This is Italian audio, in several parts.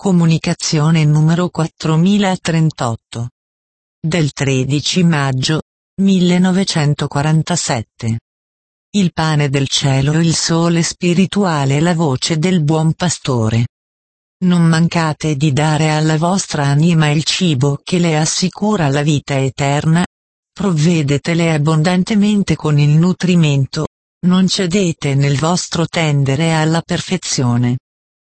Comunicazione numero 4038. Del 13 maggio 1947. Il pane del cielo, il sole spirituale, la voce del buon pastore. Non mancate di dare alla vostra anima il cibo che le assicura la vita eterna. Provvedetele abbondantemente con il nutrimento, non cedete nel vostro tendere alla perfezione.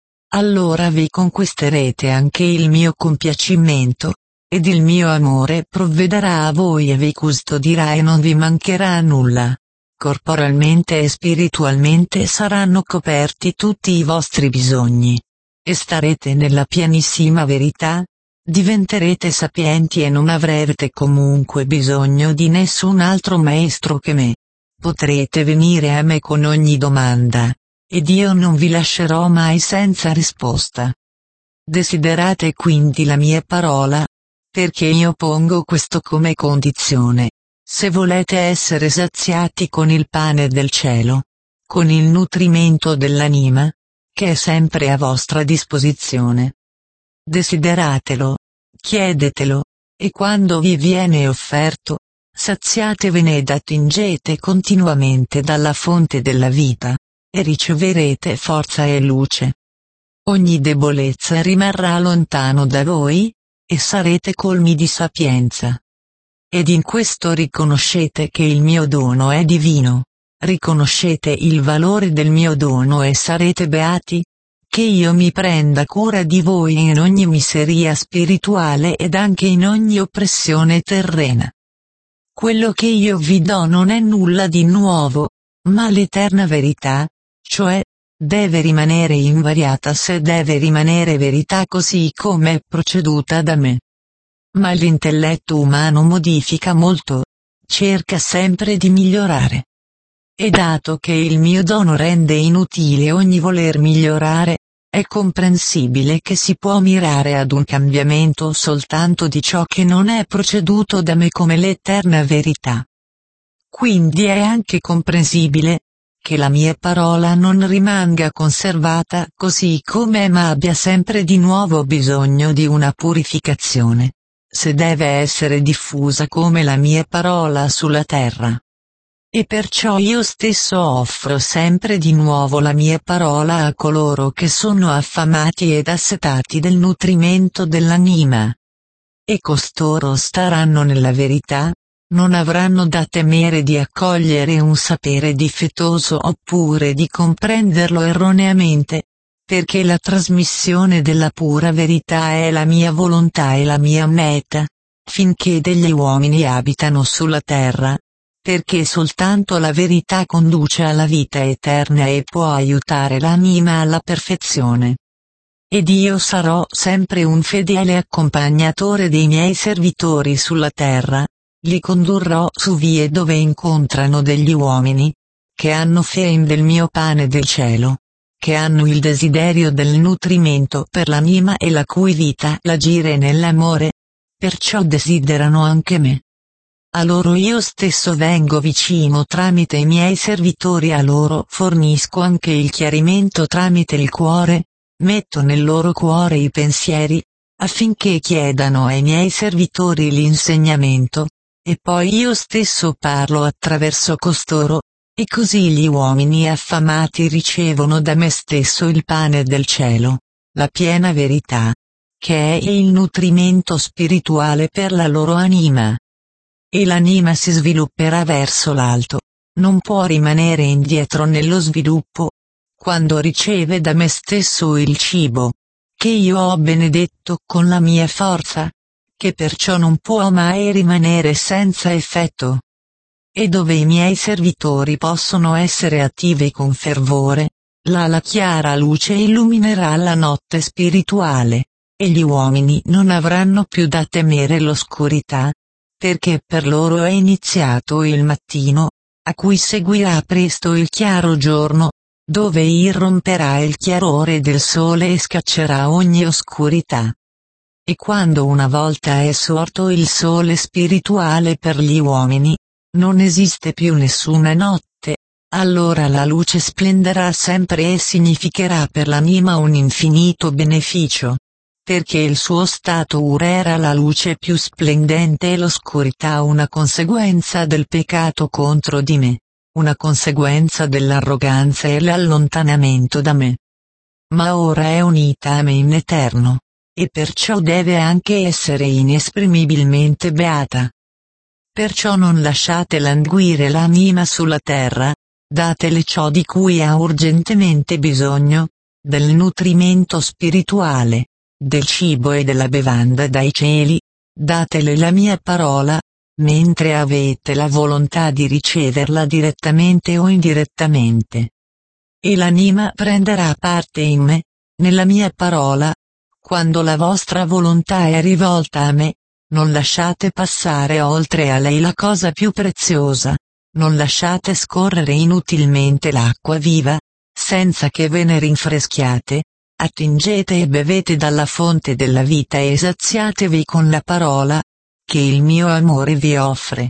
Allora vi conquisterete anche il mio compiacimento, ed il mio amore provvederà a voi e vi custodirà e non vi mancherà nulla. Corporalmente e spiritualmente saranno coperti tutti i vostri bisogni. E starete nella pienissima verità. Diventerete sapienti e non avrete comunque bisogno di nessun altro maestro che me. Potrete venire a me con ogni domanda, ed io non vi lascerò mai senza risposta. Desiderate quindi la mia parola, perché io pongo questo come condizione. Se volete essere saziati con il pane del cielo, con il nutrimento dell'anima, che è sempre a vostra disposizione. Desideratelo, chiedetelo, e quando vi viene offerto, saziatevene ed attingete continuamente dalla fonte della vita, e riceverete forza e luce. Ogni debolezza rimarrà lontano da voi, e sarete colmi di sapienza. Ed in questo riconoscete che il mio dono è divino, riconoscete il valore del mio dono e sarete beati. Che io mi prenda cura di voi in ogni miseria spirituale ed anche in ogni oppressione terrena. Quello che io vi do non è nulla di nuovo, ma l'eterna verità, cioè, deve rimanere invariata se deve rimanere verità così come è proceduta da me. Ma l'intelletto umano modifica molto, cerca sempre di migliorare. E dato che il mio dono rende inutile ogni voler migliorare, è comprensibile che si può mirare ad un cambiamento soltanto di ciò che non è proceduto da me come l'eterna verità. Quindi è anche comprensibile che la mia parola non rimanga conservata così com'è ma abbia sempre di nuovo bisogno di una purificazione, se deve essere diffusa come la mia parola sulla terra. E perciò io stesso offro sempre di nuovo la mia parola a coloro che sono affamati ed assetati del nutrimento dell'anima. E costoro staranno nella verità, non avranno da temere di accogliere un sapere difettoso oppure di comprenderlo erroneamente, perché la trasmissione della pura verità è la mia volontà e la mia meta, finché degli uomini abitano sulla terra. Perché soltanto la verità conduce alla vita eterna e può aiutare l'anima alla perfezione. Ed io sarò sempre un fedele accompagnatore dei miei servitori sulla terra, li condurrò su vie dove incontrano degli uomini, che hanno fame del mio pane del cielo, che hanno il desiderio del nutrimento per l'anima e la cui vita l'agire nell'amore, perciò desiderano anche me. A loro io stesso vengo vicino tramite i miei servitori, a loro fornisco anche il chiarimento tramite il cuore, metto nel loro cuore i pensieri, affinché chiedano ai miei servitori l'insegnamento, e poi io stesso parlo attraverso costoro, e così gli uomini affamati ricevono da me stesso il pane del cielo, la piena verità, che è il nutrimento spirituale per la loro anima. E l'anima si svilupperà verso l'alto, non può rimanere indietro nello sviluppo, quando riceve da me stesso il cibo, che io ho benedetto con la mia forza, che perciò non può mai rimanere senza effetto. E dove i miei servitori possono essere attivi con fervore, là la chiara luce illuminerà la notte spirituale, e gli uomini non avranno più da temere l'oscurità, perché per loro è iniziato il mattino, a cui seguirà presto il chiaro giorno, dove irromperà il chiarore del sole e scaccerà ogni oscurità. E quando una volta è sorto il sole spirituale per gli uomini, non esiste più nessuna notte, allora la luce splenderà sempre e significherà per l'anima un infinito beneficio. perché il suo stato era la luce più splendente e l'oscurità una conseguenza del peccato contro di me, una conseguenza dell'arroganza e l'allontanamento da me. Ma ora è unita a me in eterno, e perciò deve anche essere inesprimibilmente beata. Perciò non lasciate languire l'anima sulla terra, datele ciò di cui ha urgentemente bisogno, del nutrimento spirituale, del cibo e della bevanda dai cieli, datele la mia parola, mentre avete la volontà di riceverla direttamente o indirettamente. E l'anima prenderà parte in me, nella mia parola. Quando la vostra volontà è rivolta a me, non lasciate passare oltre a lei la cosa più preziosa, non lasciate scorrere inutilmente l'acqua viva, senza che ve ne rinfreschiate, attingete e bevete dalla fonte della vita e saziatevi con la parola, che il mio amore vi offre.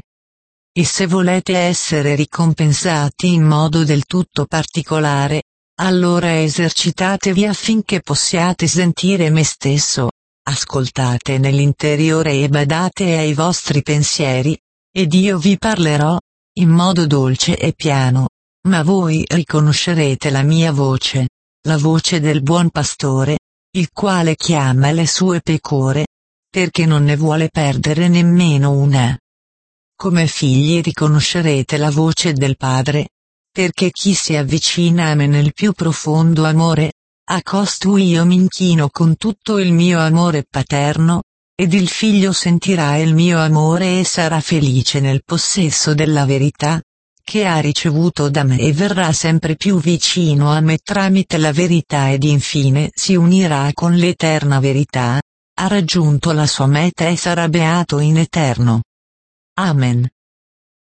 E se volete essere ricompensati in modo del tutto particolare, allora esercitatevi affinché possiate sentire me stesso, ascoltate nell'interiore e badate ai vostri pensieri, ed io vi parlerò, in modo dolce e piano, ma voi riconoscerete la mia voce, la voce del buon pastore, il quale chiama le sue pecore, perché non ne vuole perdere nemmeno una. Come figli riconoscerete la voce del Padre, perché chi si avvicina a me nel più profondo amore, a costui io mi inchino con tutto il mio amore paterno, ed il figlio sentirà il mio amore e sarà felice nel possesso della verità, che ha ricevuto da me e verrà sempre più vicino a me tramite la verità ed infine si unirà con l'eterna verità, ha raggiunto la sua meta e sarà beato in eterno. Amen.